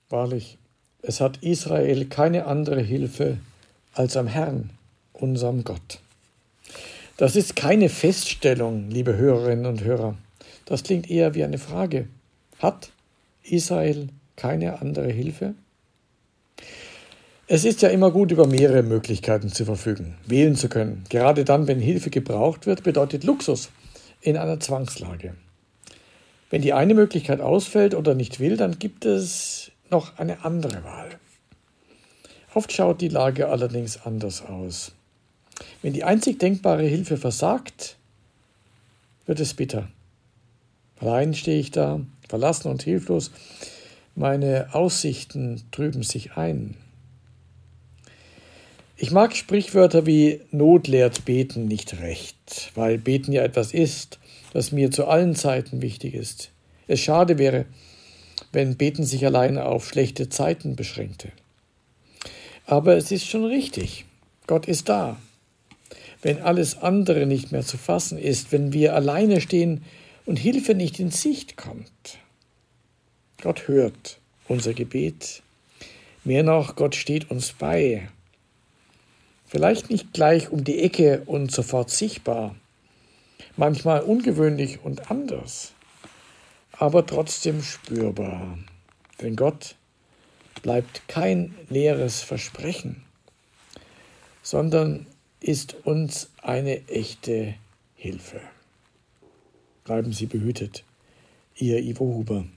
Wahrlich, es hat Israel keine andere Hilfe als am Herrn, unserem Gott. Das ist keine Feststellung, liebe Hörerinnen und Hörer. Das klingt eher wie eine Frage. Hat Israel keine andere Hilfe? Es ist ja immer gut, über mehrere Möglichkeiten zu verfügen, wählen zu können. Gerade dann, wenn Hilfe gebraucht wird, bedeutet Luxus in einer Zwangslage. Wenn die eine Möglichkeit ausfällt oder nicht will, dann gibt es noch eine andere Wahl. Oft schaut die Lage allerdings anders aus. Wenn die einzig denkbare Hilfe versagt, wird es bitter. Allein stehe ich da, verlassen und hilflos. Meine Aussichten trüben sich ein. Ich mag Sprichwörter wie Not lehrt Beten nicht recht, weil Beten ja etwas ist, das mir zu allen Zeiten wichtig ist. Es schade wäre, wenn Beten sich allein auf schlechte Zeiten beschränkte. Aber es ist schon richtig. Gott ist da. Wenn alles andere nicht mehr zu fassen ist, wenn wir alleine stehen und Hilfe nicht in Sicht kommt. Gott hört unser Gebet. Mehr noch, Gott steht uns bei. Vielleicht nicht gleich um die Ecke und sofort sichtbar, manchmal ungewöhnlich und anders, aber trotzdem spürbar. Denn Gott bleibt kein leeres Versprechen, sondern ist uns eine echte Hilfe. Bleiben Sie behütet, Ihr Ivo Huber.